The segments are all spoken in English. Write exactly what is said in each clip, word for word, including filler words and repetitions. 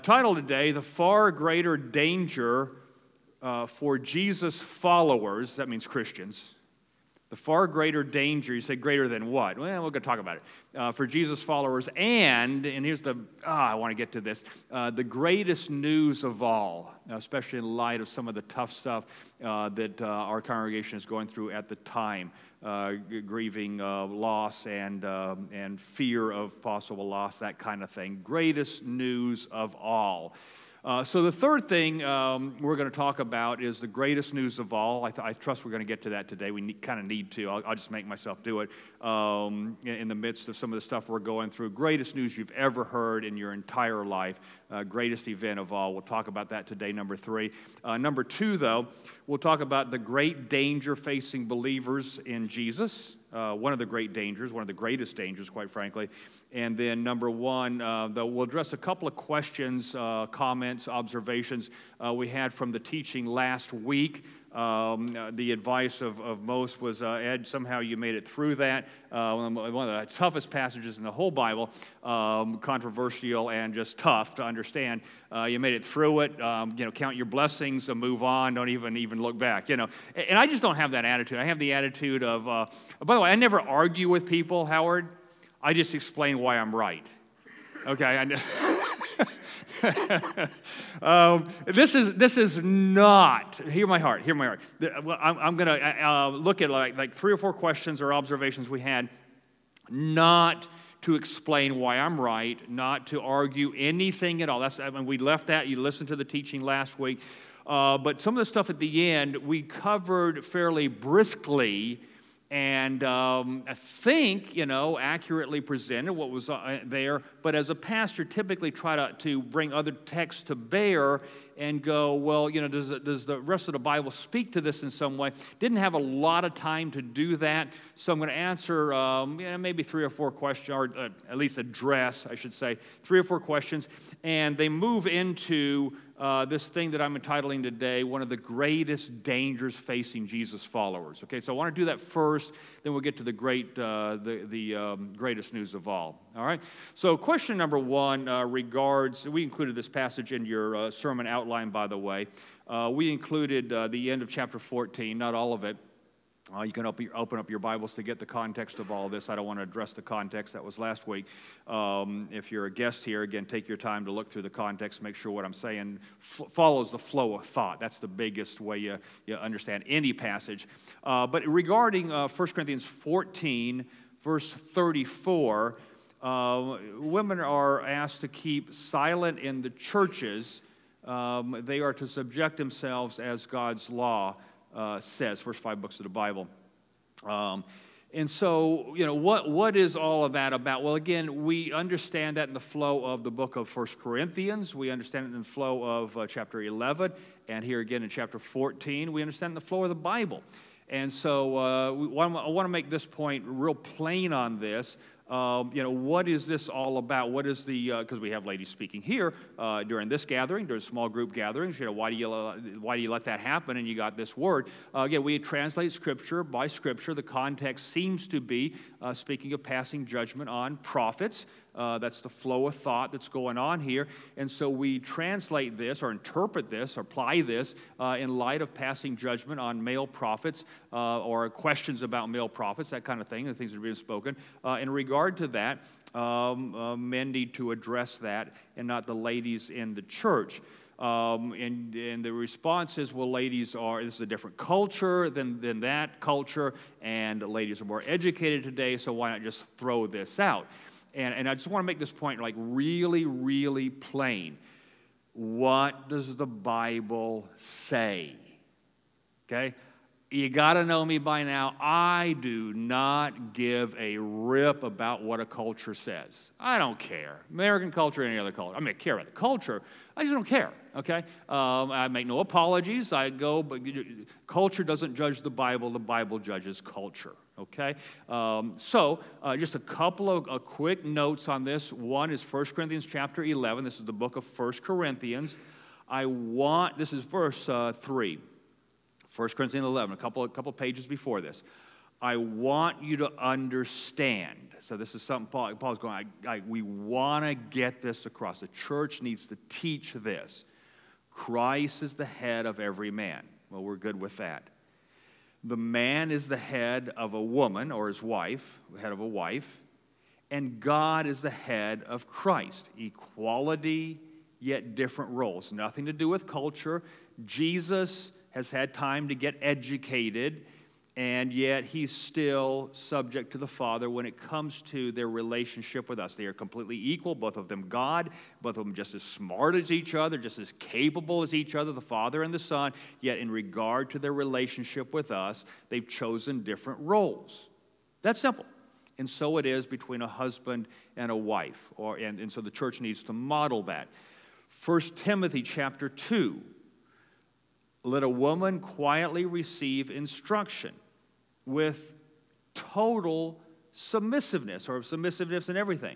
Title today, The Far Greater Danger uh, for Jesus Followers, that means Christians. The far greater danger, you say greater than what? Well, we're going to talk about it. Uh, for Jesus followers and, and here's the, ah, I want to get to this, uh, the greatest news of all, especially in light of some of the tough stuff uh, that uh, our congregation is going through at the time, uh, grieving uh, loss and, uh, and fear of possible loss, that kind of thing. Greatest news of all. Uh, so the third thing um, we're going to talk about is the greatest news of all. I, th- I trust we're going to get to that today. We kind of need to. I'll, I'll just make myself do it um, in, in the midst of some of the stuff we're going through. Greatest news you've ever heard in your entire life. Uh, greatest event of all. We'll talk about that today, number three. Uh, number two, though, we'll talk about the great danger facing believers in Jesus. Uh, one of the great dangers, one of the greatest dangers, quite frankly. And then number one, uh, though, we'll address a couple of questions, uh, comments, observations uh, we had from the teaching last week. Um, uh, the advice of, of most was, uh, Ed, somehow you made it through that. Uh, one of the toughest passages in the whole Bible, um, controversial and just tough to understand. Uh, you made it through it. Um, you know, count your blessings and move on. Don't even even look back. You know, and I just don't have that attitude. I have the attitude of. Uh, by the way, I never argue with people, Howard. I just explain why I'm right. Okay. I um, this is this is not. Hear my heart. Hear my heart. I'm, I'm going to uh, look at like like three or four questions or observations we had, not to explain why I'm right, not to argue anything at all. That's I mean, we left that. You listened to the teaching last week, uh, but some of the stuff at the end we covered fairly briskly. And um, I think, you know, accurately presented what was uh, there. But as a pastor, typically try to, to bring other texts to bear and go, well, you know, does, does the rest of the Bible speak to this in some way? Didn't have a lot of time to do that. So I'm going to answer um, you know, maybe three or four questions, or uh, at least address, I should say, three or four questions. And they move into Uh, this thing that I'm entitling today, one of the greatest dangers facing Jesus followers. Okay, so I want to do that first, then we'll get to the great, uh, the, the um, greatest news of all. All right, so question number one uh, regards, we included this passage in your uh, sermon outline, by the way. Uh, we included uh, the end of chapter fourteen, not all of it. Uh, you can open, open up your Bibles to get the context of all this. I don't want to address the context. That was last week. Um, if you're a guest here, again, take your time to look through the context, make sure what I'm saying f- follows the flow of thought. That's the biggest way you, you understand any passage. Uh, but regarding uh, First Corinthians fourteen, verse thirty-four, uh, women are asked to keep silent in the churches. Um, they are to subject themselves as God's law Uh, says, first five books of the Bible. Um, and so, you know, what what is all of that about? Well, again, we understand that in the flow of the book of First Corinthians. We understand it in the flow of uh, chapter eleven. And here again in chapter fourteen, we understand the flow of the Bible. And so uh, we want, I want to make this point real plain on this. Um, you know, what is this all about? What is the, because uh, we have ladies speaking here uh, during this gathering, during small group gatherings, you know, why do you, uh, why do you let that happen? And you got this word. Uh, again, we translate Scripture by Scripture. The context seems to be uh, speaking of passing judgment on prophets. Uh, that's the flow of thought that's going on here. And so we translate this or interpret this or apply this uh, in light of passing judgment on male prophets uh, or questions about male prophets, that kind of thing, the things that are being spoken. Uh, in regard to that, um, uh, men need to address that and not the ladies in the church. Um, and, and the response is, well, ladies are, this is a different culture than, than that culture, and ladies are more educated today, so why not just throw this out? And, and I just want to make this point like really, really plain. What does the Bible say? Okay? You got to know me by now. I do not give a rip about what a culture says. I don't care. American culture, any other culture. I mean, I care about the culture. I just don't care, okay? Um, I make no apologies. I go, but culture doesn't judge the Bible. The Bible judges culture, okay? Um, so uh, just a couple of uh, quick notes on this. One is First Corinthians chapter eleven. This is the book of First Corinthians. I want, this is verse uh, three. First Corinthians eleven, a couple, a couple pages before this. I want you to understand. So this is something Paul, Paul's going, I, I, we want to get this across. The church needs to teach this. Christ is the head of every man. Well, we're good with that. The man is the head of a woman or his wife, head of a wife. And God is the head of Christ. Equality, yet different roles. Nothing to do with culture. Jesus has had time to get educated, and yet he's still subject to the Father when it comes to their relationship with us. They are completely equal, both of them God, both of them just as smart as each other, just as capable as each other, the Father and the Son, yet in regard to their relationship with us, they've chosen different roles. That's simple. And so it is between a husband and a wife, or, and, and so the church needs to model that. First Timothy chapter two, let a woman quietly receive instruction with total submissiveness, or submissiveness in everything.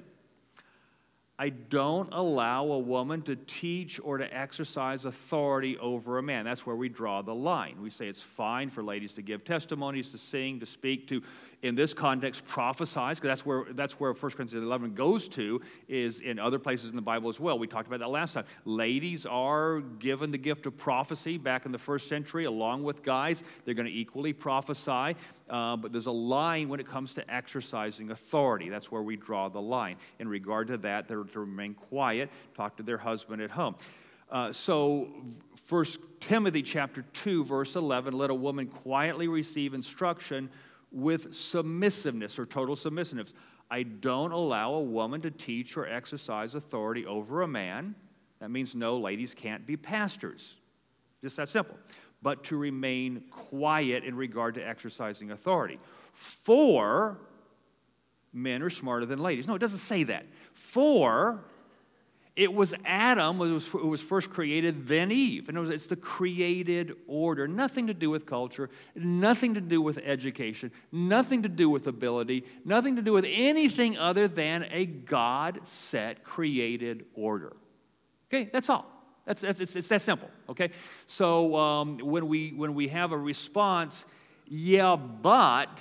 I don't allow a woman to teach or to exercise authority over a man. That's where we draw the line. We say it's fine for ladies to give testimonies, to sing, to speak, to, in this context, prophesy, because that's where, that's where First Corinthians eleven goes to, is in other places in the Bible as well. We talked about that last time. Ladies are given the gift of prophecy back in the first century, along with guys. They're going to equally prophesy, uh, but there's a line when it comes to exercising authority. That's where we draw the line. In regard to that, they're to remain quiet, talk to their husband at home. Uh, so, First Timothy chapter two, verse eleven, let a woman quietly receive instruction with submissiveness, or total submissiveness. I don't allow a woman to teach or exercise authority over a man. That means no, ladies can't be pastors. Just that simple. But to remain quiet in regard to exercising authority. For men are smarter than ladies. No, it doesn't say that. For it was Adam who was, who was first created, then Eve. And it was, it's the created order. Nothing to do with culture, nothing to do with education, nothing to do with ability, nothing to do with anything other than a God-set created order. Okay, that's all. That's, that's it's, it's that simple. Okay, so um, when we when we have a response, yeah, but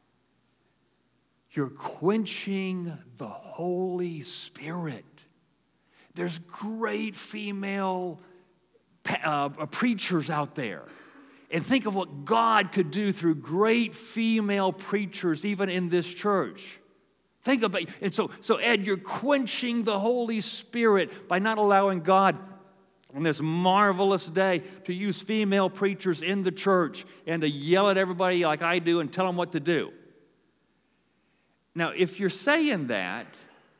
you're quenching the Holy Spirit. There's great female uh, preachers out there. And think of what God could do through great female preachers, even in this church. Think about it. And so, so, Ed, you're quenching the Holy Spirit by not allowing God on this marvelous day to use female preachers in the church and to yell at everybody like I do and tell them what to do. Now, if you're saying that,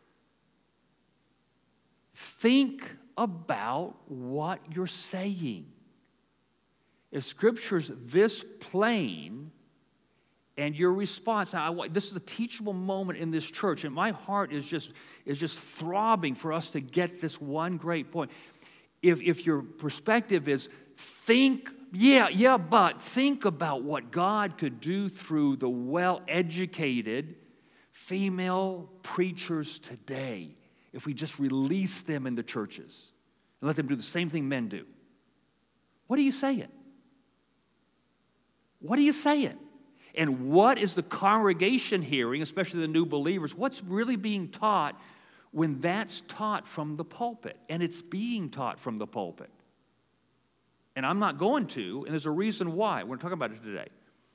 think about what you're saying. If Scripture's this plain and your response, now I, this is a teachable moment in this church, and my heart is just, is just throbbing for us to get this one great point. If, if your perspective is think, yeah, yeah, but think about what God could do through the well-educated female preachers today if we just release them in the churches and let them do the same thing men do. What are you saying? What are you saying? And what is the congregation hearing, especially the new believers? What's really being taught when that's taught from the pulpit? And it's being taught from the pulpit. And I'm not going to, and there's a reason why. We're talking about it today.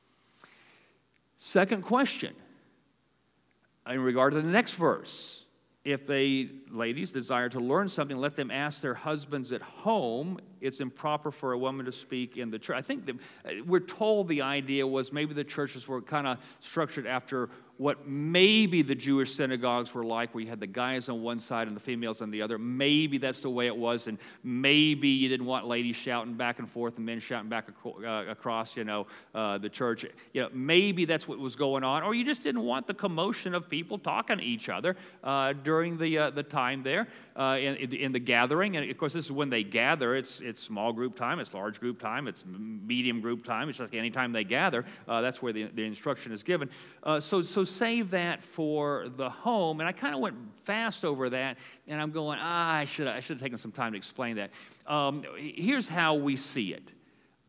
Second question, in regard to the next verse. If they, ladies, desire to learn something, let them ask their husbands at home. It's improper for a woman to speak in the church. I think that we're told the idea was maybe the churches were kind of structured after what maybe the Jewish synagogues were like, where you had the guys on one side and the females on the other. Maybe that's the way it was, and maybe you didn't want ladies shouting back and forth and men shouting back ac- uh, across, you know, uh, the church. You know, maybe that's what was going on, or you just didn't want the commotion of people talking to each other uh, during the uh, the time there uh, in, in the gathering. And of course, this is when they gather. It's it's small group time, it's large group time, it's medium group time. It's like any time they gather. Uh, that's where the, the instruction is given. Uh, so so. Save that for the home. And I kind of went fast over that, and I'm going, ah, I should I should have taken some time to explain that. Um, here's how we see it.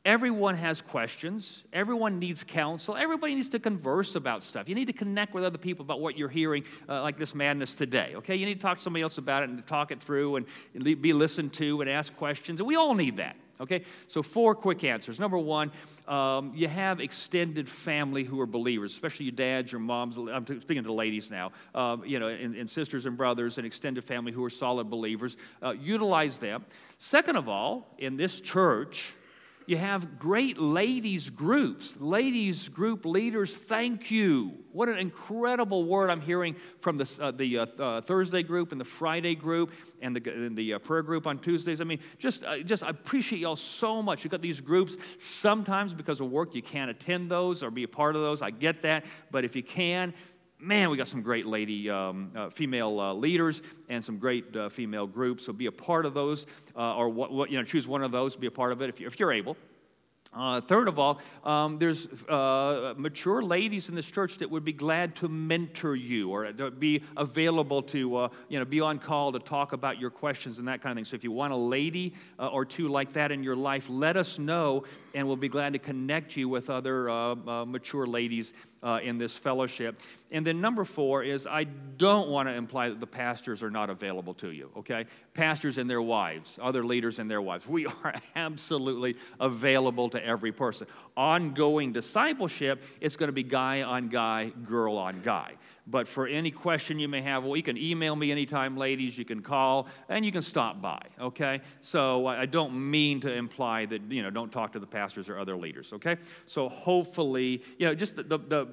Everyone has questions. Everyone needs counsel. Everybody needs to converse about stuff. You need to connect with other people about what you're hearing, uh, like this madness today, okay? You need to talk to somebody else about it and talk it through and be listened to and ask questions. And we all need that, okay? So four quick answers. Number one, um, you have extended family who are believers, especially your dads, your moms. I'm speaking to the ladies now, um, you know, and, and sisters and brothers and extended family who are solid believers. Uh, utilize them. Second of all, in this church, you have great ladies groups, ladies group leaders. Thank you. What an incredible word I'm hearing from the, uh, the uh, uh, Thursday group and the Friday group and the, and the uh, prayer group on Tuesdays. I mean, just, uh, just I appreciate y'all so much. You've got these groups. Sometimes because of work you can't attend those or be a part of those. I get that. But if you can, man, we got some great lady, um, uh, female uh, leaders and some great uh, female groups. So be a part of those, uh, or what, what, you know, choose one of those, be a part of it if, you, if you're able. Uh, third of all, um, there's uh, mature ladies in this church that would be glad to mentor you or to be available to, uh, you know, be on call to talk about your questions and that kind of thing. So if you want a lady uh, or two like that in your life, let us know, and we'll be glad to connect you with other uh, uh, mature ladies uh, in this fellowship. And then number four is I don't want to imply that the pastors are not available to you, okay? Pastors and their wives, other leaders and their wives. We are absolutely available to every person. Ongoing discipleship, it's going to be guy on guy, girl on guy. But for any question you may have, well, you can email me anytime, ladies. You can call, and you can stop by, okay? So I don't mean to imply that, you know, don't talk to the pastors or other leaders, okay? So hopefully, you know, just the, the, the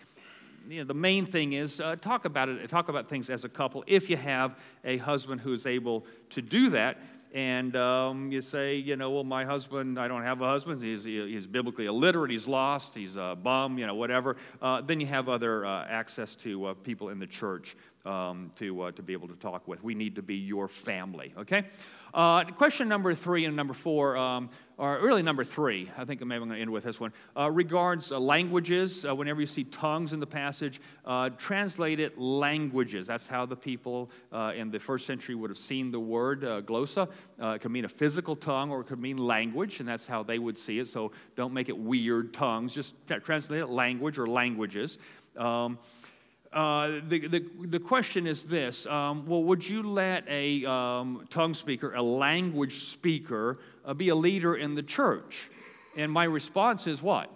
you know, the main thing is uh, talk about it, talk about things as a couple if you have a husband who is able to do that. And um, you say, you know, well, my husband, I don't have a husband. He's, he's biblically illiterate. He's lost. He's a bum, you know, whatever. Uh, then you have other uh, access to uh, people in the church um, to, uh, to be able to talk with. We need to be your family, okay? Uh, question number three and number four, um, or really number three, I think maybe I'm going to end with this one, uh, regards uh, languages. Uh, whenever you see tongues in the passage, uh, translate it languages. That's how the people uh, in the first century would have seen the word uh, glossa. Uh, it could mean a physical tongue or it could mean language, and that's how they would see it. So don't make it weird tongues. Just translate it language or languages. Um, Uh, the, the, the question is this, um, well, would you let a um, tongue speaker, a language speaker, uh, be a leader in the church? And my response is what?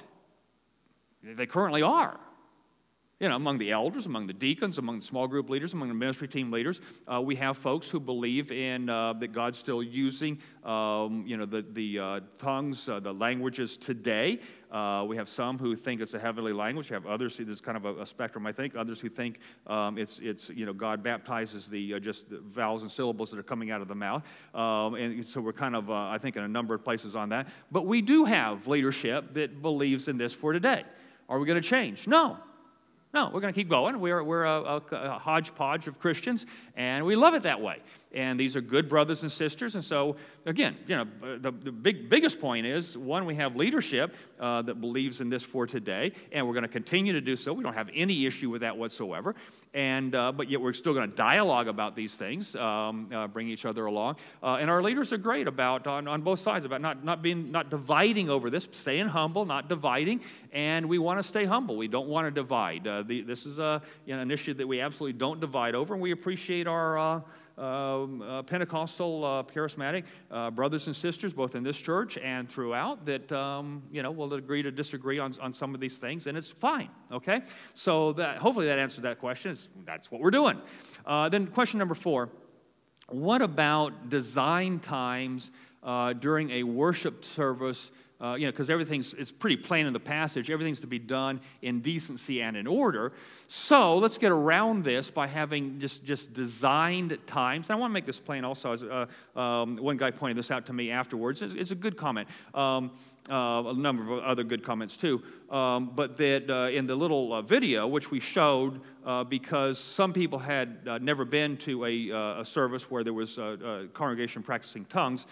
They currently are. You know, among the elders, among the deacons, among the small group leaders, among the ministry team leaders, uh, we have folks who believe in uh, that God's still using, um, you know, the the uh, tongues, uh, the languages today. Uh, we have some who think it's a heavenly language. We have others. There's kind of a, a spectrum, I think. Others who think um, it's it's you know God baptizes the uh, just the vowels and syllables that are coming out of the mouth, um, and so we're kind of uh, I think in a number of places on that. But we do have leadership that believes in this for today. Are we going to change? No. No, we're going to keep going. We're, we're a, a, a hodgepodge of Christians, and we love it that way. And these are good brothers and sisters. And so, again, you know, the, the big, biggest point is, one, we have leadership uh, that believes in this for today, and we're going to continue to do so. We don't have any issue with that whatsoever. And uh, but yet we're still going to dialogue about these things, um, uh, bring each other along. Uh, and our leaders are great about on, on both sides about not not being not dividing over this, staying humble, not dividing. And we want to stay humble. We don't want to divide. Uh, the, this is a you know, an issue that we absolutely don't divide over, and we appreciate our. Uh, Um, uh, Pentecostal, uh, charismatic uh, brothers and sisters, both in this church and throughout, that um, you know will agree to disagree on, on some of these things, and it's fine. Okay, so that hopefully that answers that question. It's, that's what we're doing. Uh, then question number four: what about design times uh, during a worship service? Uh, you know, because everything's it's pretty plain in the passage. Everything's to be done in decency and in order. So let's get around this by having just, just designed times. And I want to make this plain also. As, uh, um, one guy pointed this out to me afterwards. It's, it's a good comment. Um, uh, a number of other good comments too. Um, but that uh, in the little uh, video, which we showed, uh, because some people had uh, never been to a, uh, a service where there was a, a congregation practicing tongues, uh,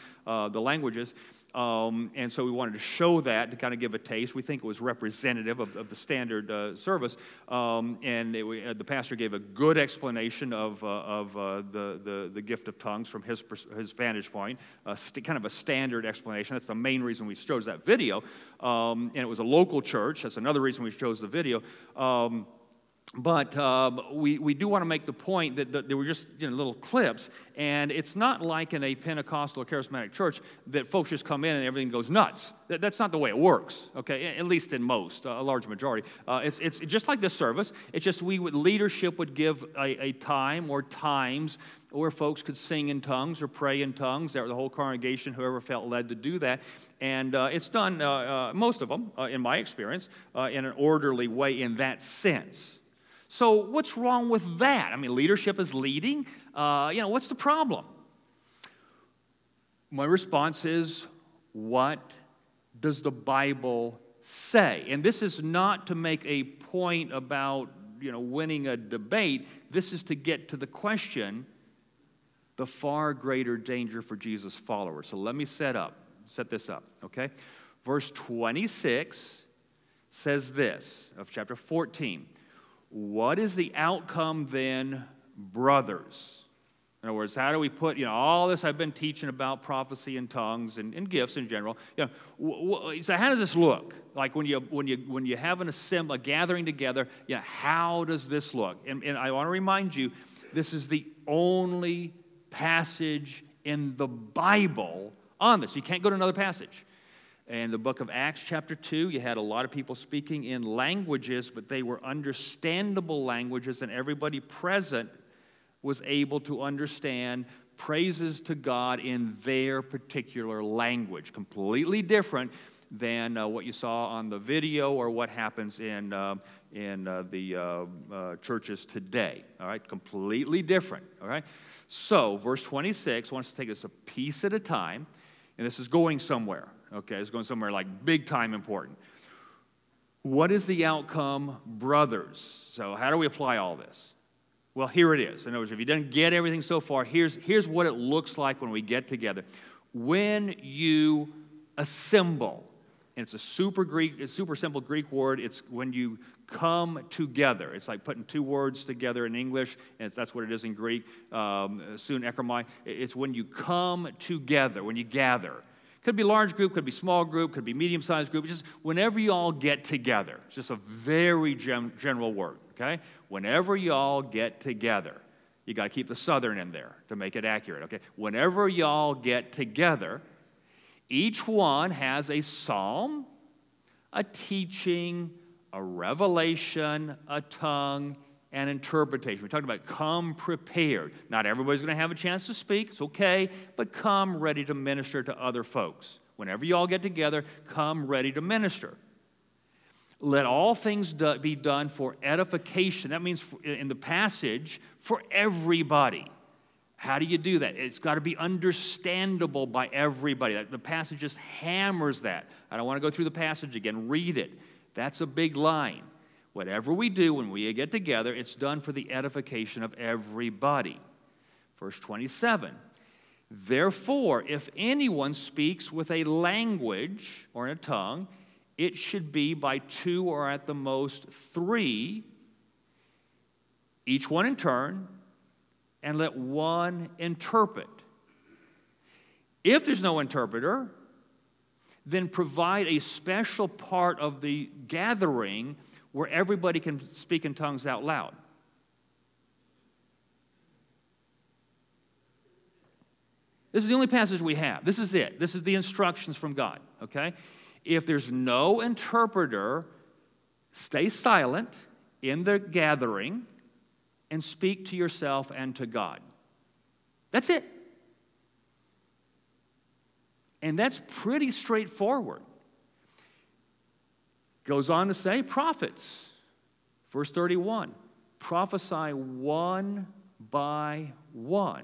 uh, the languages. Um, and so we wanted to show that to kind of give a taste. We think it was representative of, of the standard uh, service. Um, and it, we, uh, the pastor gave a good explanation of, uh, of uh, the, the, the gift of tongues from his, his vantage point, uh, st- kind of a standard explanation. That's the main reason we chose that video. Um, and it was a local church. That's another reason we chose the video. Um, But um, we, we do want to make the point that, that they were just you know, little clips, and it's not like in a Pentecostal or charismatic church that folks just come in and everything goes nuts. That, that's not the way it works, okay, at least in most, a large majority. Uh, it's, it's just like this service. It's just we would, leadership would give a, a time or times where folks could sing in tongues or pray in tongues. The whole congregation, whoever felt led to do that. And uh, it's done, uh, uh, most of them, uh, in my experience, uh, in an orderly way in that sense. So what's wrong with that? I mean, leadership is leading. Uh, you know, what's the problem? My response is, what does the Bible say? And this is not to make a point about, you know, winning a debate. This is to get to the question, the far greater danger for Jesus' followers. So let me set up, set this up, okay? Verse twenty-six says this of chapter fourteen. What is the outcome then, brothers? In other words, how do we put, you know, all this I've been teaching about prophecy and tongues and, and gifts in general. You know, w- w- so how does this look? Like when you when you when you have an assembly, a gathering together, you know, how does this look? And, and I want to remind you, this is the only passage in the Bible on this. You can't go to another passage. In the book of Acts chapter two, you had a lot of people speaking in languages, but they were understandable languages, and everybody present was able to understand praises to God in their particular language. Completely different than uh, what you saw on the video or what happens in, uh, in uh, the uh, uh, churches today. All right, completely different. All right, so verse twenty-six wants to take us a piece at a time, and this is going somewhere. Okay, it's going somewhere like big time important. What is the outcome, brothers? So how do we apply all this? Well, here it is. In other words, if you didn't get everything so far, here's, here's what it looks like when we get together. When you assemble, and it's a super Greek, it's a super simple Greek word, it's when you come together. It's like putting two words together in English, and that's what it is in Greek, um, soon ekromai. It's when you come together, when you gather. Could be large group, could be small group, could be medium-sized group. Just whenever you all get together. It's just a very gen- general word, okay? Whenever you all get together. You got to keep the southern in there to make it accurate, okay? Whenever y'all get together, each one has a psalm, a teaching, a revelation, a tongue, and interpretation. We talked about come prepared. Not everybody's going to have a chance to speak. It's okay, but come ready to minister to other folks. Whenever you all get together, come ready to minister. Let all things do, be done for edification. That means for, in the passage, for everybody. How do you do that? It's got to be understandable by everybody. The passage just hammers that. I don't want to go through the passage again. Read it. That's a big line. Whatever we do when we get together, it's done for the edification of everybody. Verse twenty-seven. Therefore, if anyone speaks with a language or in a tongue, it should be by two or at the most three, each one in turn, and let one interpret. If there's no interpreter, then provide a special part of the gathering where everybody can speak in tongues out loud. This is the only passage we have. This is it. This is the instructions from God, okay? If there's no interpreter, stay silent in the gathering and speak to yourself and to God. That's it. And that's pretty straightforward. Goes on to say, prophets. Verse thirty-one, prophesy one by one.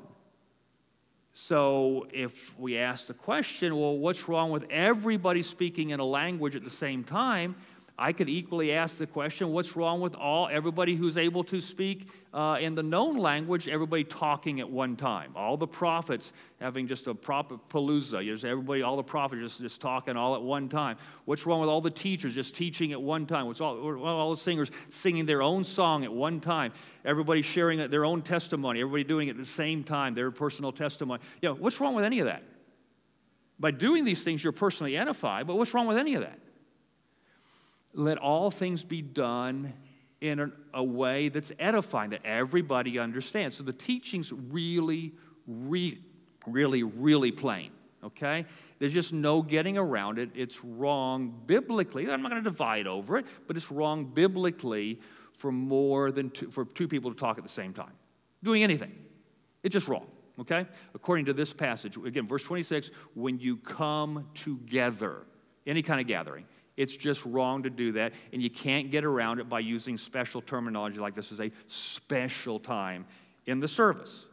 So if we ask the question, well, what's wrong with everybody speaking in a language at the same time? I could equally ask the question, what's wrong with all, everybody who's able to speak uh, in the known language, everybody talking at one time? All the prophets having just a prophet palooza, just everybody, all the prophets just, just talking all at one time. What's wrong with all the teachers just teaching at one time? What's all, all the singers singing their own song at one time? Everybody sharing their own testimony, everybody doing it at the same time, their personal testimony. You know, what's wrong with any of that? By doing these things, you're personally edified, but what's wrong with any of that? Let all things be done in a, a way that's edifying, that everybody understands. So the teaching's really, re, really, really plain, okay? There's just no getting around it. It's wrong biblically. I'm not going to divide over it, but it's wrong biblically for more than two, for two people to talk at the same time, doing anything. It's just wrong, okay? According to this passage, again, verse twenty-six, when you come together, any kind of gathering, it's just wrong to do that, and you can't get around it by using special terminology like this is a special time in the service.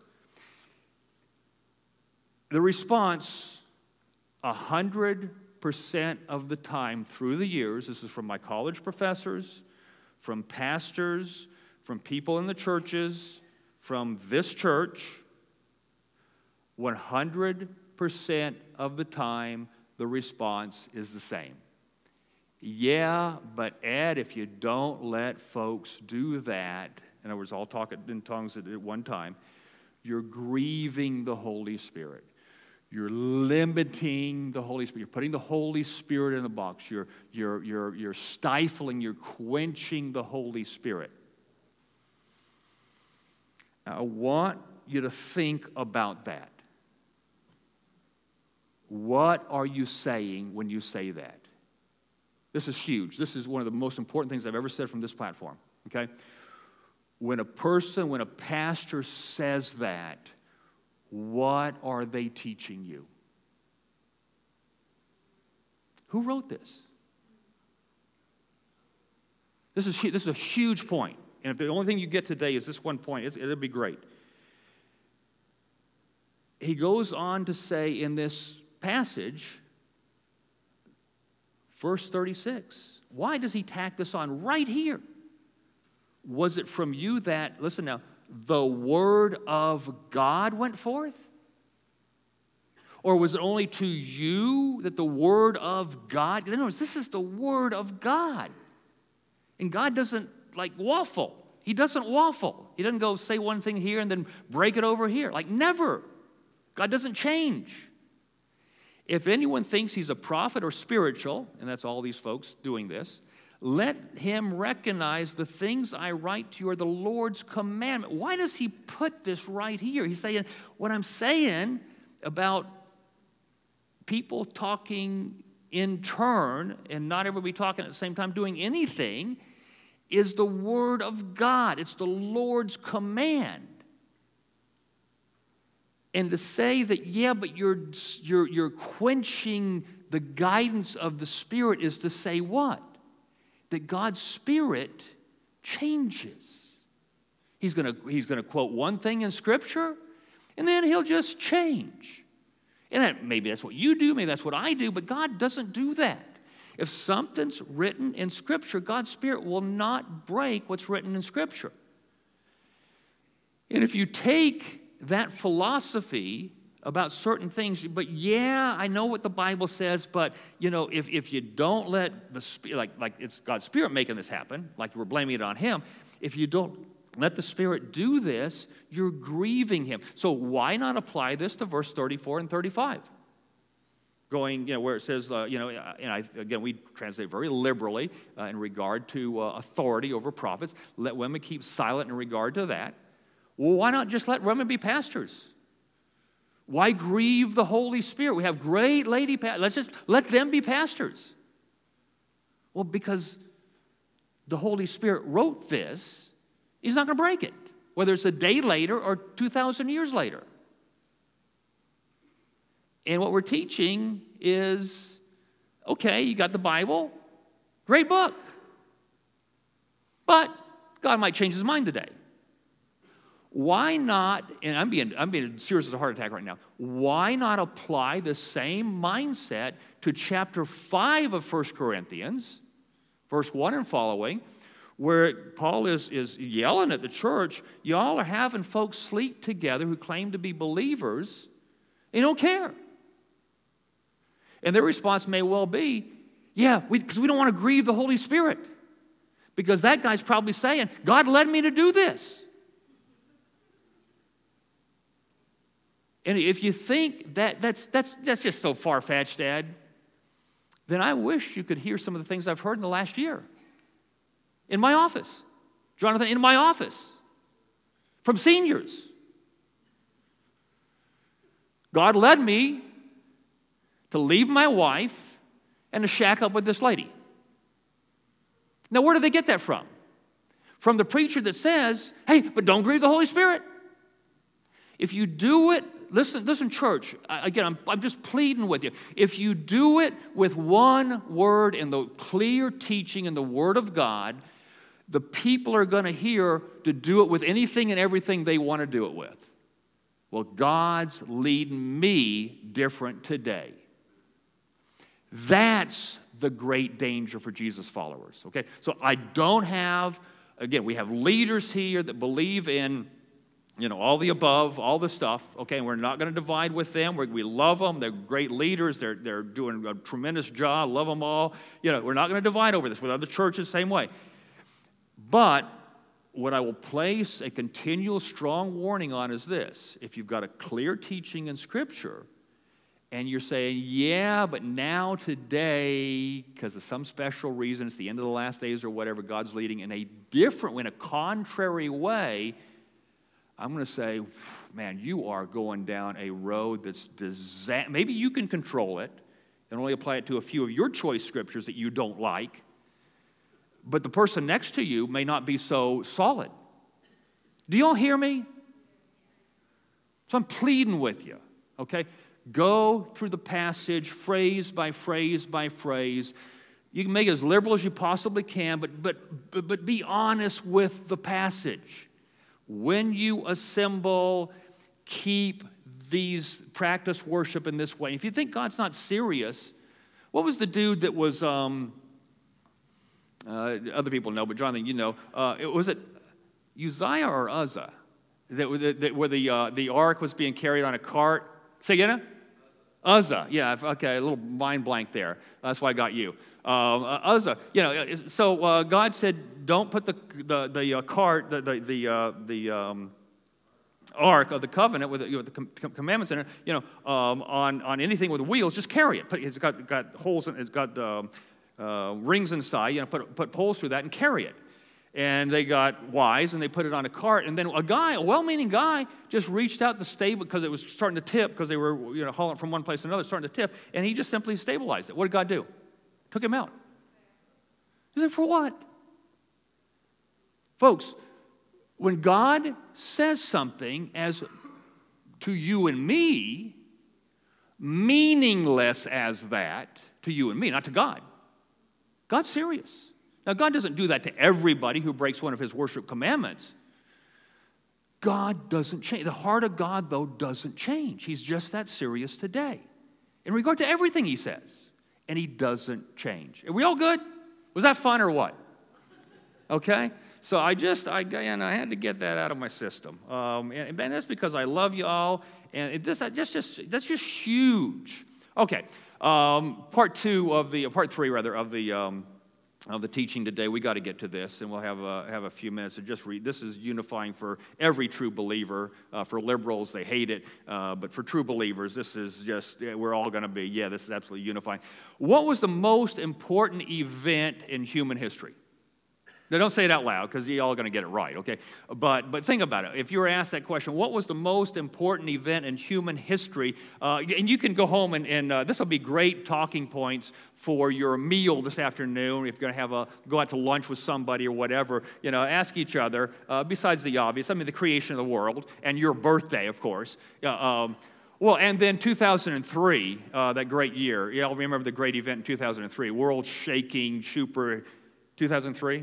The response, one hundred percent of the time through the years, this is from my college professors, from pastors, from people in the churches, from this church, one hundred percent of the time the response is the same. Yeah, but Ed, if you don't let folks do that, in other words, all talk in tongues at one time, you're grieving the Holy Spirit. You're limiting the Holy Spirit. You're putting the Holy Spirit in a box. You're, you're, you're, you're stifling, you're quenching the Holy Spirit. I want you to think about that. What are you saying when you say that? This is huge. This is one of the most important things I've ever said from this platform, okay? When a person, when a pastor says that, what are they teaching you? Who wrote this? This is, this is a huge point. And if the only thing you get today is this one point, it's, it'll be great. He goes on to say in this passage, verse thirty-six, why does he tack this on right here? Was it from you that, listen now, the word of God went forth? Or was it only to you that the word of God? In other words, this is the word of God. And God doesn't like waffle. He doesn't waffle. He doesn't go say one thing here and then break it over here. Like never. God doesn't change. If anyone thinks he's a prophet or spiritual, and that's all these folks doing this, let him recognize the things I write to you are the Lord's commandment. Why does he put this right here? He's saying, what I'm saying about people talking in turn and not everybody talking at the same time doing anything is the word of God. It's the Lord's command. And to say that, yeah, but you're, you're, you're quenching the guidance of the Spirit is to say what? That God's Spirit changes. He's going to he's going to quote one thing in Scripture, and then he'll just change. And that, maybe that's what you do, maybe that's what I do, but God doesn't do that. If something's written in Scripture, God's Spirit will not break what's written in Scripture. And if you take that philosophy about certain things, but yeah, I know what the Bible says, but you know, if, if you don't let the Spirit, like, like it's God's Spirit making this happen, like we're blaming it on Him, if you don't let the Spirit do this, you're grieving Him. So why not apply this to verse thirty-four and thirty-five? Going, you know, where it says, uh, you know, and I, again, we translate very liberally uh, in regard to uh, authority over prophets. Let women keep silent in regard to that. Well, why not just let women be pastors? Why grieve the Holy Spirit? We have great lady pastors. Let's just let them be pastors. Well, because the Holy Spirit wrote this, He's not going to break it, whether it's a day later or two thousand years later. And what we're teaching is, okay, you got the Bible, great book. But God might change His mind today. Why not, and I'm being, I'm being serious as a heart attack right now, why not apply the same mindset to chapter five of First Corinthians, verse one and following, where Paul is, is yelling at the church, y'all are having folks sleep together who claim to be believers, and don't care. And their response may well be, yeah, because we, we don't want to grieve the Holy Spirit. Because that guy's probably saying, God led me to do this. And if you think that that's, that's, that's just so far-fetched, Dad, then I wish you could hear some of the things I've heard in the last year. In my office. Jonathan, in my office. From seniors. God led me to leave my wife and to shack up with this lady. Now, where do they get that from? From the preacher that says, hey, but don't grieve the Holy Spirit. If you do it, listen, listen, church, again, I'm, I'm just pleading with you. If you do it with one word in the clear teaching in the Word of God, the people are going to hear to do it with anything and everything they want to do it with. Well, God's leading me different today. That's the great danger for Jesus followers, okay? So I don't have, again, we have leaders here that believe in, you know, all the above, all the stuff, okay? And we're not going to divide with them. We're, we love them. They're great leaders. They're, they're doing a tremendous job. Love them all. You know, we're not going to divide over this with other churches, same way. But what I will place a continual strong warning on is this. If you've got a clear teaching in Scripture, and you're saying, yeah, but now today, because of some special reason, it's the end of the last days or whatever, God's leading in a different, in a contrary way, I'm going to say, man, you are going down a road that's disaster. Maybe you can control it and only apply it to a few of your choice scriptures that you don't like, but the person next to you may not be so solid. Do you all hear me? So I'm pleading with you, okay? Go through the passage, phrase by phrase by phrase. You can make it as liberal as you possibly can, but, but, but, but be honest with the passage. When you assemble, keep these, practice worship in this way. If you think God's not serious, what was the dude that was, um, uh, other people know, but Jonathan, you know, uh, it, was it Uzziah or Uzzah? That, that, where the, uh, the ark was being carried on a cart? Say again? Uzzah, yeah, okay, a little mind blank there. That's why I got you. Um, uh, Uzzah, you know, so uh, God said, don't put the the, the uh, cart, the the the, uh, the um, ark of the covenant with the, you know, the com- commandments in it, you know, um, on on anything with wheels. Just carry it. It's got got holes. In, it's got um, uh, rings inside. You know, put put poles through that and carry it. And they got wise, and they put it on a cart. And then a guy, a well-meaning guy, just reached out to stable because it was starting to tip because they were, you know, hauling from one place to another, starting to tip. And he just simply stabilized it. What did God do? Took him out. He said, for what? Folks, when God says something as to you and me, meaningless as that to you and me, not to God, God's serious. Now, God doesn't do that to everybody who breaks one of his worship commandments. God doesn't change. The heart of God, though, doesn't change. He's just that serious today in regard to everything he says, and he doesn't change. Are we all good? Was that fun or what? Okay? So I just, I, and I had to get that out of my system. Um, and, and that's because I love you all, and it, this, that just, just, that's just huge. Okay, um, part two of the, part three, rather, of the... Um, Of the teaching today, we got to get to this, and we'll have a, have a few minutes to just read. This is unifying for every true believer. Uh, for liberals, they hate it, uh, but for true believers, this is just, we're all going to be, yeah, this is absolutely unifying. What was the most important event in human history? Now, don't say it out loud, because you're all going to get it right, okay? But but think about it. If you were asked that question, what was the most important event in human history? Uh, and you can go home, and, and uh, this will be great talking points for your meal this afternoon. If you're going to have a go out to lunch with somebody or whatever, you know, ask each other, uh, besides the obvious, I mean, the creation of the world, and your birthday, of course. Uh, um, well, and then two thousand three, uh, that great year. You all remember the great event in two thousand three, world-shaking, super, two thousand three?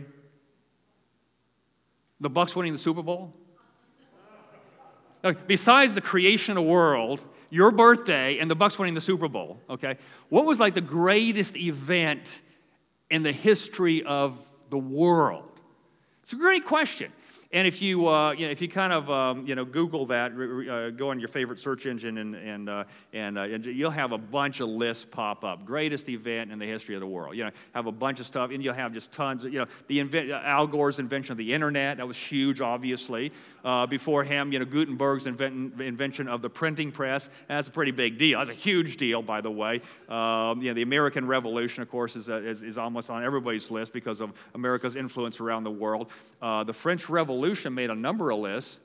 The Bucs winning the Super Bowl? Okay, besides the creation of the world, your birthday, and the Bucs winning the Super Bowl, okay, what was like the greatest event in the history of the world? It's a great question. And if you, uh, you know, if you kind of, um, you know, Google that, uh, go on your favorite search engine, and and uh, and, uh, and you'll have a bunch of lists pop up. Greatest event in the history of the world. You know, have a bunch of stuff, and you'll have just tons. Of, you know, the invent, Al Gore's invention of the internet, that was huge, obviously. Uh, before him, you know, Gutenberg's invent, invention of the printing press. That's a pretty big deal. That's a huge deal, by the way. Um, you know, the American Revolution, of course, is, uh, is is almost on everybody's list because of America's influence around the world. Uh, the French Revolution made a number of lists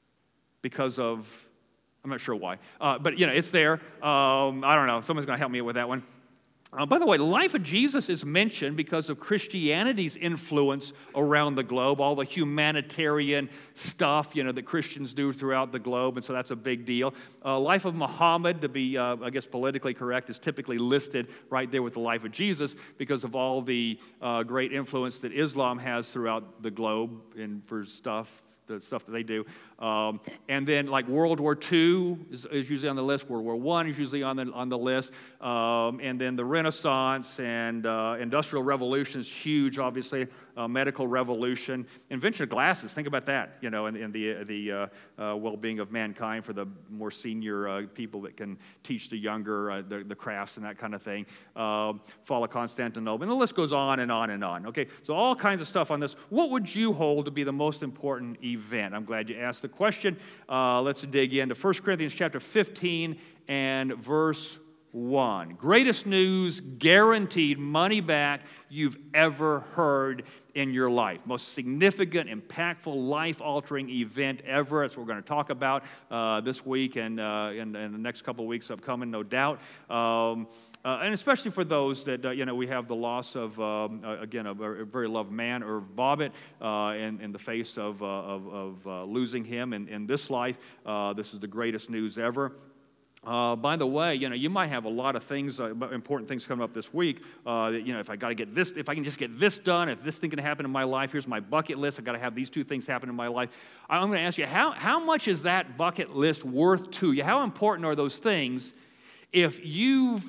because of, I'm not sure why, uh, but you know, it's there. Um, I don't know. Someone's going to help me with that one. Uh, by the way, the life of Jesus is mentioned because of Christianity's influence around the globe, all the humanitarian stuff, you know, that Christians do throughout the globe, and so that's a big deal. Uh, life of Muhammad, to be, uh, I guess, politically correct, is typically listed right there with the life of Jesus because of all the uh, great influence that Islam has throughout the globe and for stuff, the stuff that they do. Um, and then like World War Two is, is usually on the list. World War One is usually on the on the list. Um, and then the Renaissance and uh, Industrial Revolution is huge, obviously. Uh, medical revolution, invention of glasses. Think about that, you know, and, and the the uh, uh, well-being of mankind for the more senior uh, people that can teach the younger uh, the, the crafts and that kind of thing. Uh, fall of Constantinople, and the list goes on and on and on. Okay, so all kinds of stuff on this. What would you hold to be the most important event? I'm glad you asked the question. Uh, let's dig into First Corinthians chapter fifteen and verse one. Greatest news, guaranteed money back you've ever heard in your life. Most significant, impactful, life-altering event ever. That's what we're going to talk about uh, this week and, uh, and, and the next couple of weeks upcoming, no doubt. Um, uh, and especially for those that, uh, you know, we have the loss of, um, uh, again, a, a very loved man, Irv Bobbitt, uh, in, in the face of, uh, of, of uh, losing him in, in this life. Uh, this is the greatest news ever. Uh, by the way, you know, you might have a lot of things, uh, important things coming up this week. Uh, that, you know, if I got to get this, if I can just get this done, if this thing can happen in my life, here's my bucket list. I've got to have these two things happen in my life. I'm going to ask you, how how much is that bucket list worth to you? How important are those things if you've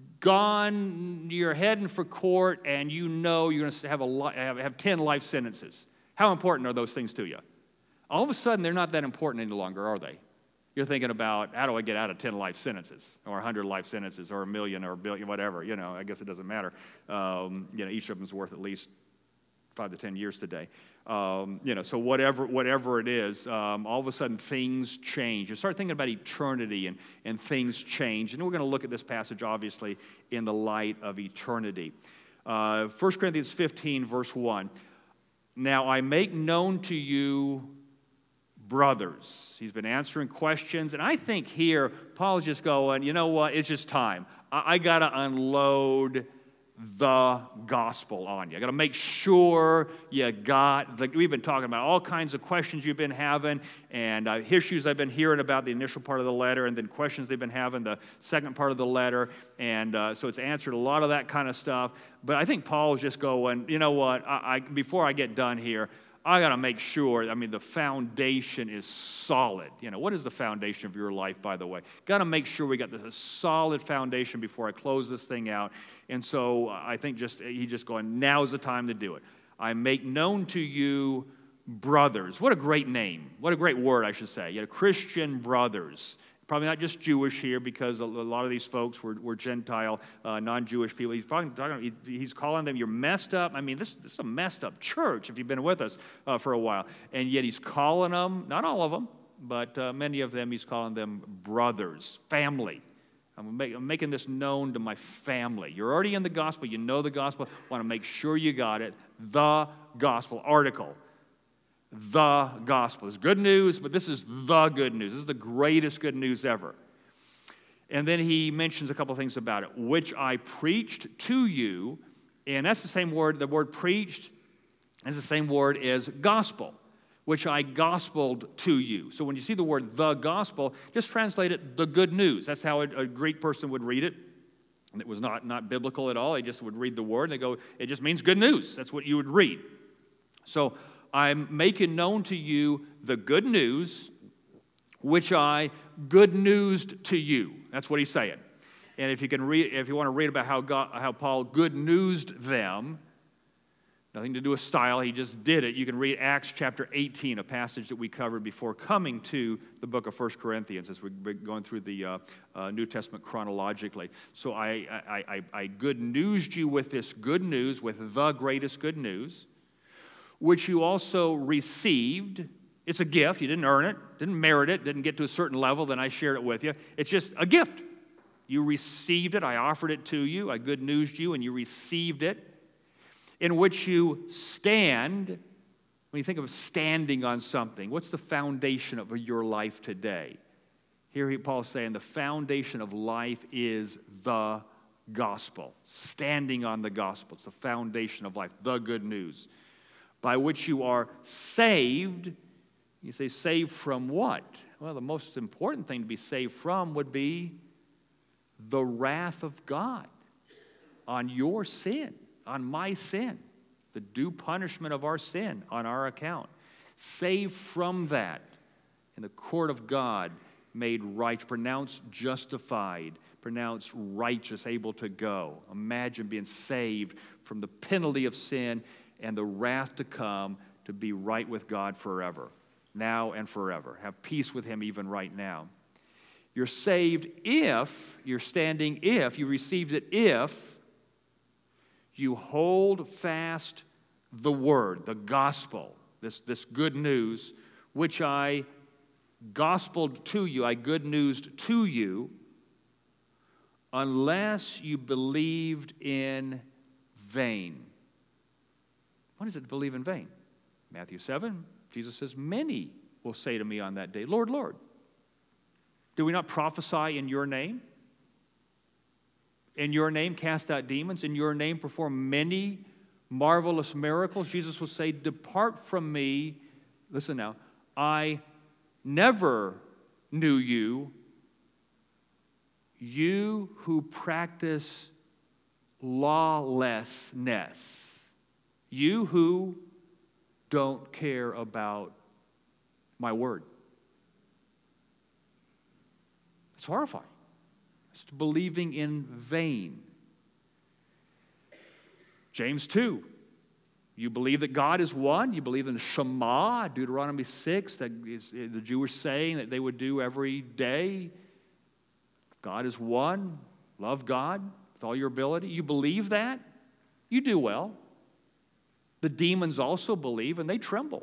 gone, you're heading for court, and you know you're going to have a have, have ten life sentences? How important are those things to you? All of a sudden, they're not that important any longer, are they? You're thinking about, how do I get out of ten life sentences, or one hundred life sentences, or a million, or a billion, whatever. You know, I guess it doesn't matter. Um, you know, each of them is worth at least five to ten years today. Um, you know, so whatever whatever it is, um, all of a sudden things change. You start thinking about eternity, and, and things change. And we're going to look at this passage, obviously, in the light of eternity. Uh, First Corinthians fifteen, verse one. Now I make known to you, brothers. He's been answering questions, and I think here Paul's just going, you know what, it's just time. I, I got to unload the gospel on you. I got to make sure you got, the, we've been talking about all kinds of questions you've been having, and uh, issues I've been hearing about the initial part of the letter, and then questions they've been having the second part of the letter, and uh, so it's answered a lot of that kind of stuff. But I think Paul's just going, you know what, I, I, before I get done here, I got to make sure, I mean, the foundation is solid. You know, what is the foundation of your life, by the way? Got to make sure we got this solid foundation before I close this thing out. And so I think just he just going, now's the time to do it. I make known to you, brothers. What a great name. What a great word, I should say. You know, Christian brothers. Probably not just Jewish here, because a lot of these folks were, were Gentile, uh, non-Jewish people. He's probably talking. He's calling them, "You're messed up." I mean, this, this is a messed up church. If you've been with us uh, for a while, and yet he's calling them, not all of them, but uh, many of them, he's calling them brothers, family. I'm, make, I'm making this known to my family. You're already in the gospel. You know the gospel. Want to make sure you got it. The gospel article. The gospel. It's good news, but this is the good news. This is the greatest good news ever. And then he mentions a couple things about it, which I preached to you, and that's the same word, the word preached is the same word as gospel, which I gospeled to you. So when you see the word the gospel, just translate it the good news. That's how a, a Greek person would read it. And it was not, not biblical at all. They just would read the word, and they go, it just means good news. That's what you would read. So I'm making known to you the good news, which I good newsed to you. That's what he's saying. And if you can read, if you want to read about how God, how Paul good newsed them, nothing to do with style, he just did it. You can read Acts chapter eighteen, a passage that we covered before coming to the book of First Corinthians as we're going through the uh, uh, New Testament chronologically. So I, I, I, I good newsed you with this good news, with the greatest good news, which you also received. It's a gift. You didn't earn it, didn't merit it, didn't get to a certain level, then I shared it with you. It's just a gift. You received it. I offered it to you. I good newsed you, and you received it, in which you stand. When you think of standing on something, what's the foundation of your life today? Here Paul's saying the foundation of life is the gospel. Standing on the gospel. It's the foundation of life, the good news, by which you are saved. You say, saved from what? Well, the most important thing to be saved from would be the wrath of God on your sin, on my sin, the due punishment of our sin on our account. Saved from that in the court of God, made right, pronounced justified, pronounced righteous, able to go. Imagine being saved from the penalty of sin and the wrath to come, to be right with God forever, now and forever. Have peace with Him even right now. You're saved if, you're standing if, you received it if you hold fast the word, the gospel, this, this good news, which I gospeled to you, I good newsed to you, unless you believed in vain. What is it to believe in vain? Matthew seven, Jesus says, many will say to me on that day, Lord, Lord, do we not prophesy in your name? In your name cast out demons? In your name perform many marvelous miracles? Jesus will say, depart from me, listen now, I never knew you, you who practice lawlessness, you who don't care about my word. It's horrifying. It's believing in vain. James two. You believe that God is one. You believe in the Shema, Deuteronomy six, that is the Jewish saying that they would do every day. God is one. Love God with all your ability. You believe that? You do well. The demons also believe, and they tremble.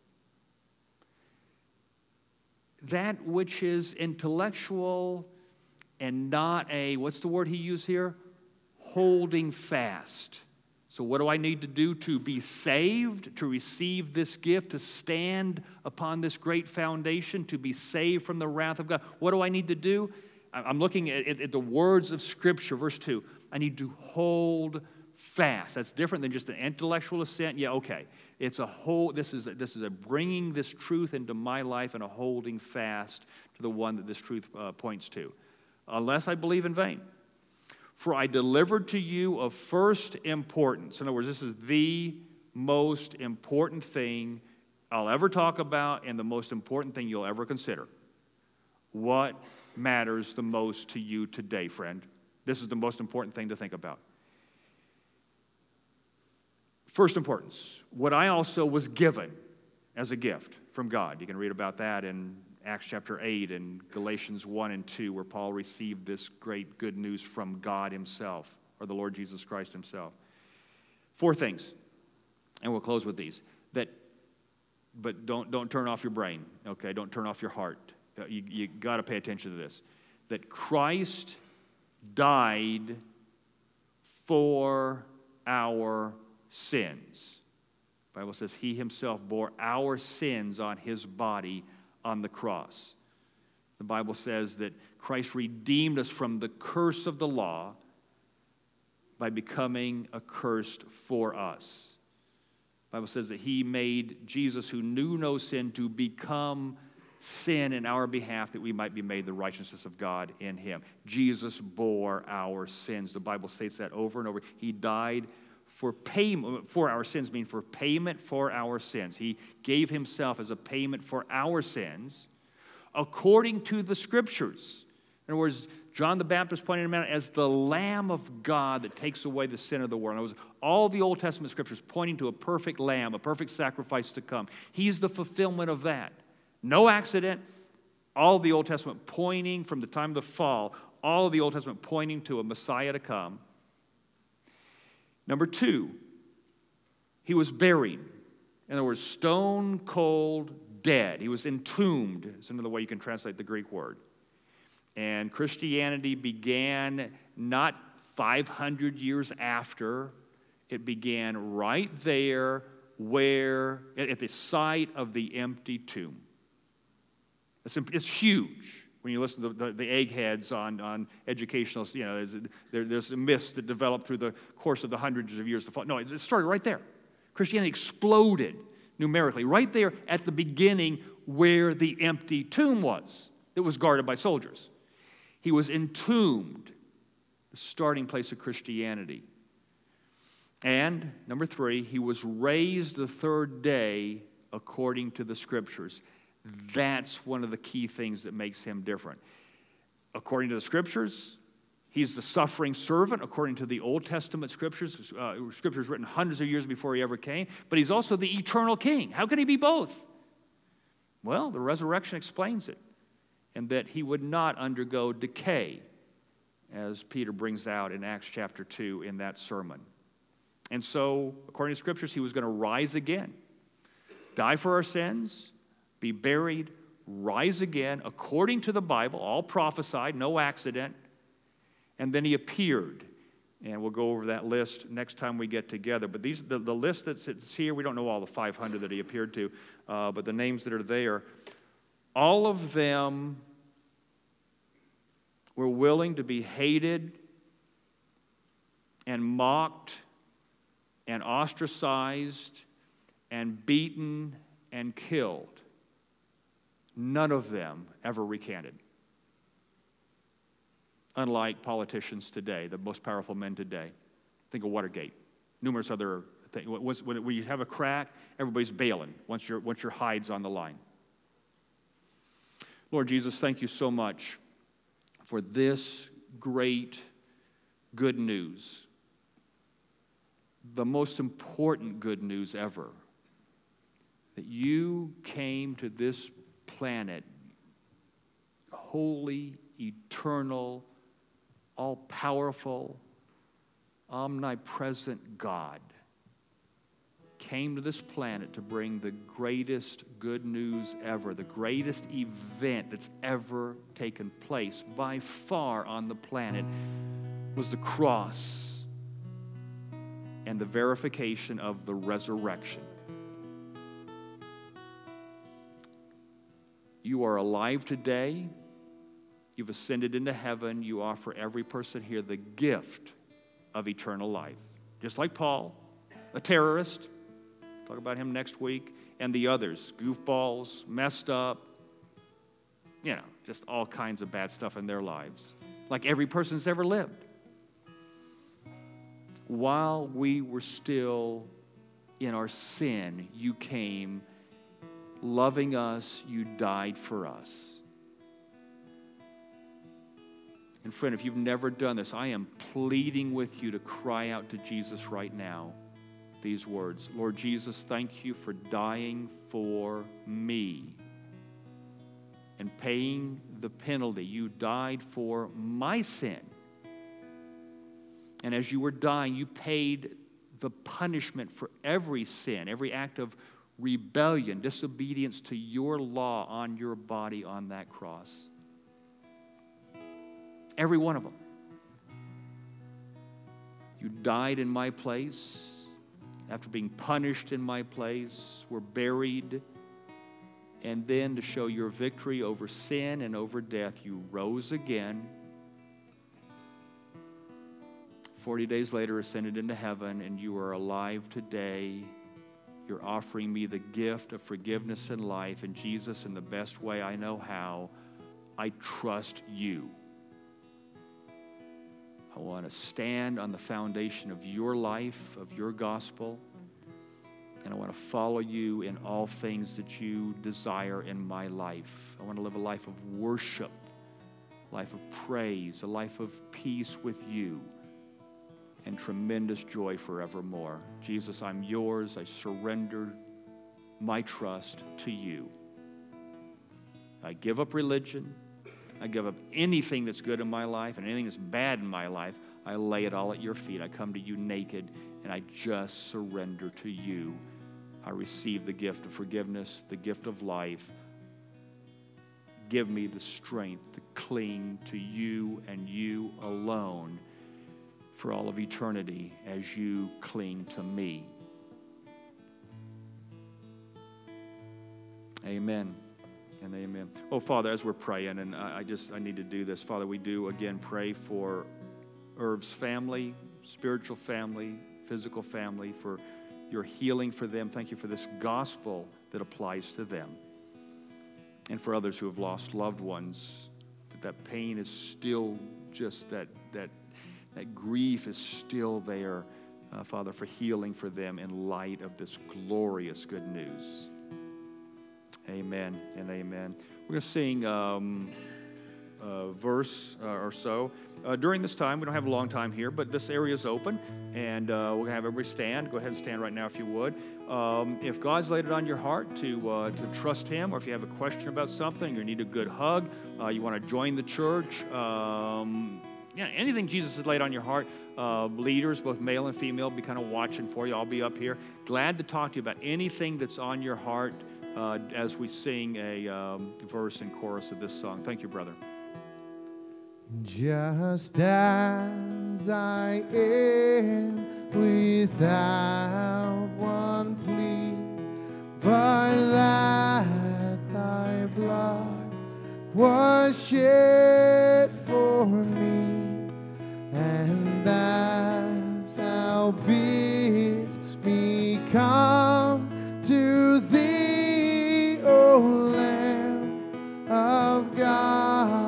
That which is intellectual and not a, what's the word he used here? Holding fast. So what do I need to do to be saved, to receive this gift, to stand upon this great foundation, to be saved from the wrath of God? What do I need to do? I'm looking at, at, at the words of Scripture, verse two. I need to hold fast. That's different than just an intellectual assent. Yeah, okay. It's a whole, this is a, this is a bringing this truth into my life and a holding fast to the one that this truth uh, points to. Unless I believe in vain. For I delivered to you of first importance. In other words, this is the most important thing I'll ever talk about and the most important thing you'll ever consider. What matters the most to you today, friend? This is the most important thing to think about. First importance, what I also was given as a gift from God. You can read about that in Acts chapter eight and Galatians one and two, where Paul received this great good news from God himself, or the Lord Jesus Christ himself. Four things, and we'll close with these. That, but don't, don't turn off your brain, okay? Don't turn off your heart. You, you got to pay attention to this. That Christ died for our sins. The Bible says he himself bore our sins on his body on the cross. The Bible says that Christ redeemed us from the curse of the law by becoming accursed for us. The Bible says that he made Jesus, who knew no sin, to become sin in our behalf, that we might be made the righteousness of God in him. Jesus bore our sins. The Bible states that over and over. He died for payment, for our sins, mean for payment for our sins. He gave himself as a payment for our sins according to the Scriptures. In other words, John the Baptist pointed him out as the Lamb of God that takes away the sin of the world. And it was all the Old Testament scriptures pointing to a perfect lamb, a perfect sacrifice to come. He's the fulfillment of that. No accident. All the Old Testament pointing from the time of the fall, all of the Old Testament pointing to a Messiah to come. Number two, he was buried. In other words, stone cold dead. He was entombed, is another way you can translate the Greek word. And Christianity began not five hundred years after. It began right there where, at the site of the empty tomb. It's, it's huge when you listen to the, the eggheads on, on educational, you know, there's, there, there's myths that developed through the course of the hundreds of years. No, it started right there. Christianity exploded numerically right there at the beginning where the empty tomb was that was guarded by soldiers. He was entombed, the starting place of Christianity. And, number three, he was raised the third day according to the Scriptures. That's one of the key things that makes him different. According to the Scriptures, he's the suffering servant, according to the Old Testament Scriptures, uh, Scriptures written hundreds of years before he ever came. But he's also the eternal King. How can he be both? Well, the resurrection explains it. And that he would not undergo decay, as Peter brings out in Acts chapter two in that sermon. And so, according to Scriptures, he was going to rise again, die for our sins, be buried, rise again, according to the Bible, all prophesied, no accident. And then he appeared. And we'll go over that list next time we get together. But these, the, the list that's here, we don't know all the five hundred that he appeared to, uh, but the names that are there, all of them were willing to be hated and mocked and ostracized and beaten and killed. None of them ever recanted. Unlike politicians today, the most powerful men today. Think of Watergate. Numerous other things. When you have a crack, everybody's bailing once your, once your hide's on the line. Lord Jesus, thank you so much for this great good news. The most important good news ever. That you came to this planet, holy, eternal, all-powerful, omnipresent God came to this planet to bring the greatest good news ever, the greatest event that's ever taken place by far on the planet was the cross and the verification of the resurrection. You are alive today. You've ascended into heaven. You offer every person here the gift of eternal life. Just like Paul, a terrorist, talk about him next week, and the others, goofballs, messed up, you know, just all kinds of bad stuff in their lives, like every person's ever lived. While we were still in our sin, you came, loving us, you died for us. And friend, if you've never done this, I am pleading with you to cry out to Jesus right now these words. Lord Jesus, thank you for dying for me and paying the penalty. You died for my sin. And as you were dying, you paid the punishment for every sin, every act of rebellion, disobedience to your law on your body on that cross. Every one of them. You died in my place. After being punished in my place, were buried. And then to show your victory over sin and over death, you rose again. Forty days later, ascended into heaven, and you are alive today. You're offering me the gift of forgiveness and life. And Jesus, in the best way I know how, I trust you. I want to stand on the foundation of your life, of your gospel, and I want to follow you in all things that you desire in my life. I want to live a life of worship a life of praise, a life of peace with you, and tremendous joy forevermore. Jesus, I'm yours. I surrender my trust to you. I give up religion. I give up anything that's good in my life and anything that's bad in my life. I lay it all at your feet. I come to you naked, and I just surrender to you. I receive the gift of forgiveness, the gift of life. Give me the strength to cling to you and you alone for all of eternity as you cling to me. Amen and amen. Oh, Father, as we're praying, and I just, I need to do this. Father, we do, again, pray for Irv's family, spiritual family, physical family, for your healing for them. Thank you for this gospel that applies to them. And for others who have lost loved ones, that, that pain is still just, that, that, that grief is still there. Uh, Father, for healing for them in light of this glorious good news. Amen and amen. We're going to sing um, a verse uh, or so. Uh, during this time, we don't have a long time here, but this area is open, and uh, we're going to have everybody stand. Go ahead and stand right now if you would. Um, if God's laid it on your heart to uh, to trust Him, or if you have a question about something, or need a good hug, uh, you want to join the church, um, yeah, anything Jesus has laid on your heart, uh, leaders, both male and female, be kind of watching for you. I'll be up here. Glad to talk to you about anything that's on your heart uh, as we sing a um, verse and chorus of this song. Thank you, brother. Just as I am, without one plea, but that thy blood was shed for me, and as thou bidst me come to thee, O Lamb of God,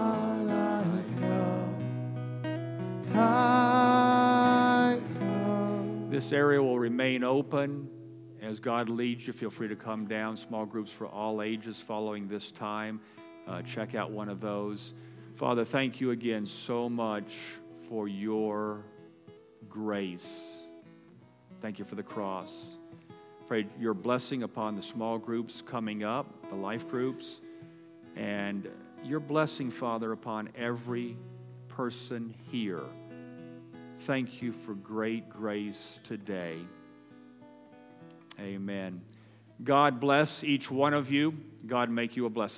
this area will remain open as God leads you. Feel free to come down. Small groups for all ages following this time. Uh, check out one of those. Father, thank you again so much for your grace. Thank you for the cross. Pray your blessing upon the small groups coming up, the life groups, and your blessing, Father, upon every person here. Thank you for great grace today. Amen. God bless each one of you. God make you a blessing.